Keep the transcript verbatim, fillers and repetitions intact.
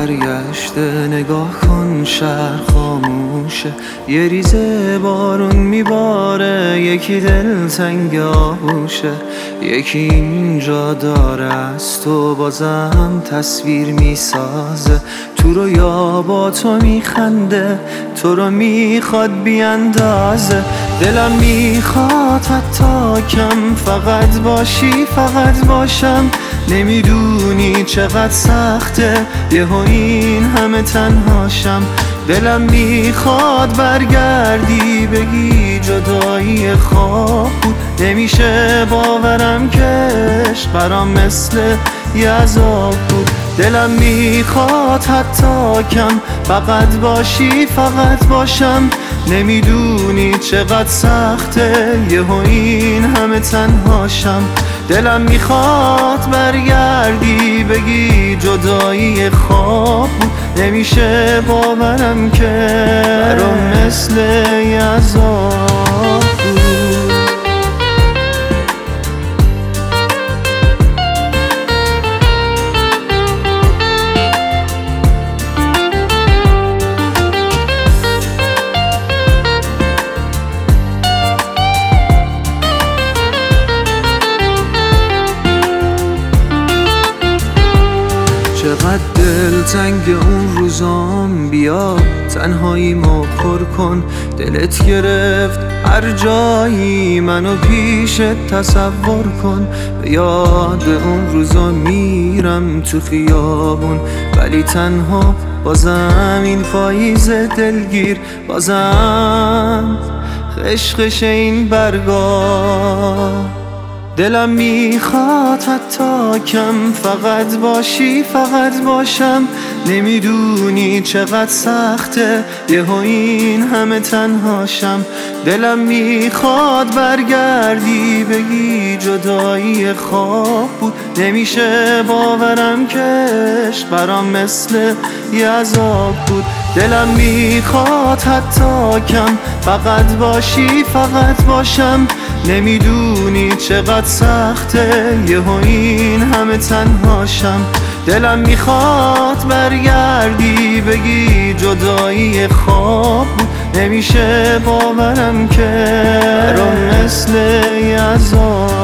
برگشته، نگاه کن شهر خاموشه، یه ریزه بارون میباره، یکی دلتنگ آغوشه، یکی اینجا داره از تو بازم تصویر میسازه، تو رو یا با تو میخنده، تو رو میخواد بیاندازه. دلم میخواد حتی کم فقط باشی، فقط باشم، نمیدونی چقدر سخته یهو این همه تنهاشم. دلم میخواد برگردی بگی جدایی خواب بود، نمیشه باورم که عشق برام مثل یه عذاب بود. دلم میخواد حتی کم فقط باشی، فقط باشم، نمیدونی چقدر سخته یهو این همه تنهاشم. دلم میخواد برگردی بگی جدایی خواب بود، نمیشه باورم که برام مثل یه عذاب بود. چقدر دلتنگ اون روزام، بیا تنهایی ما پر کن، دلت گرفت هر جایی منو پیشت تصور کن. به یاد اون روزا میرم تو خیابون، ولی تنها بازم این پاییز دلگیر، بازم خشخش این برگا. دلم میخواد حتی کم فقط باشی، فقط باشم، نمیدونی چقدر سخته یهو این همه تنهاشم. دلم میخواد برگردی بگی جدایی خواب بود، نمیشه باورم که عشق برام مثل یه عذاب بود. دلم میخواد حتی کم فقط باشی، فقط باشم، نمیدونی چقدر سخته یهو این همه تنهاشم. دلم میخواد برگردی بگی جدایی خواب بود، نمیشه باورم که برام مثل یه عذاب